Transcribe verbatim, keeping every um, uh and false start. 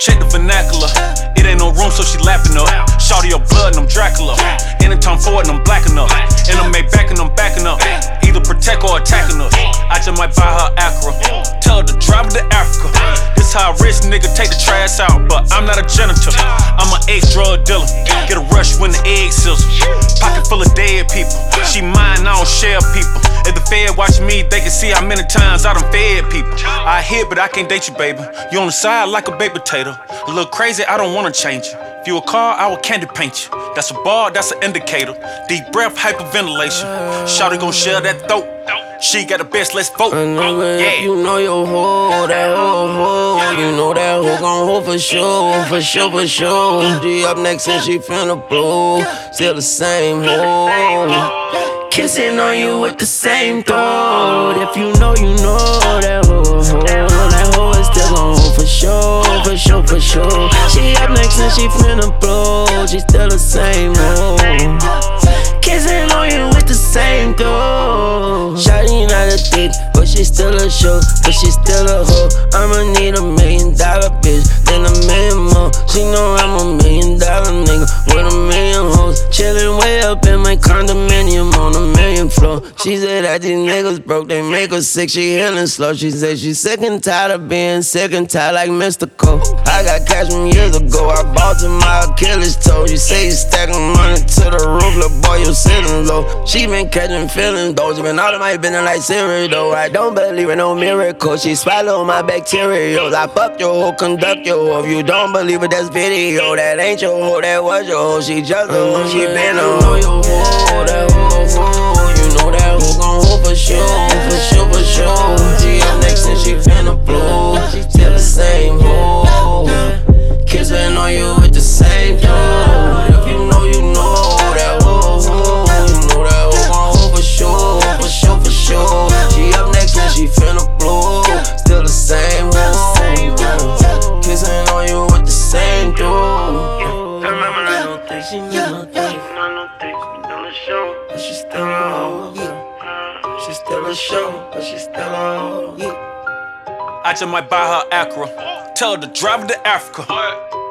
check the vernacular. It ain't no room, so she lapping up. Shawty your blood and I'm Dracula. Anytime forward and I'm black enough. And I'm made back and I'm backing up. Either protect or attacking us. I just might buy her Acura. Tell her to drive her to Africa. This how a rich nigga take the trash out, but I'm not a janitor. I'm an ex-drug dealer. Get a rush when the egg sizzle. Pocket full of dead people. She mine, I don't share people. If the Fed watch me, they can see how many times I done fed people. I hit, but I can't date you, baby. You on the side like a baked potato. A little crazy, I don't wanna change you. If you a car, I will candy paint you. That's a bar, that's an indicator. Deep breath, hyperventilation. Shawty gon' share that throat. She got the best, let's vote. I know that Yeah. if you know your hoe, that hoe, hoe. You know that hoe gon' hold for sure, for sure, for sure. She up next and she finna blow. Still the same hoe. Kissing on you with the same throat. If you know, you know that hoe, hoe. That hoe is still gon' hold for sure, for sure, for sure. She up next and she finna blow. She still the same hoe. Kissing on you with the same throat. Shawty not a thief, but she still a show, but she still a hoe. I'ma need a million dollar bitch, then a million more. She know I'm a million dollar nigga with a million hoes. Chillin' way up in my condominium on a million floor. She said that these niggas broke, they make her sick, she healing slow. She said she sick and tired of being sick and tired like Mystical. I got cash from years ago, I bought to my Achilles toe. You say you stacking money to the roof, little boy, you sitting low. She been catching feelings though, she been all of my business like cereal though. I don't believe in no miracle, she swallow my bacterials. I fuck your hoe, conduct your hoe. If you don't believe it, that's video. That ain't your hoe, that was your hoe. She just a hoe, she been a hoe. You know your hoe, that hoe, hoe. You know that hoe gon' hold for sure, for sure, for sure. She up next and she finna blow. She still the same hoe. Kissing on you with the same throat. If you know, you know that hoe, hoe. You know that hoe gon' hold for sure, for sure, for sure. She up next and she finna blow. Still the same hoe. Kissing on you with the same throat. I don't think she knew nothing. But she still a hoe. She still a show, but she still a hoe. I just might buy her Acura. Tell her to drive her to Africa.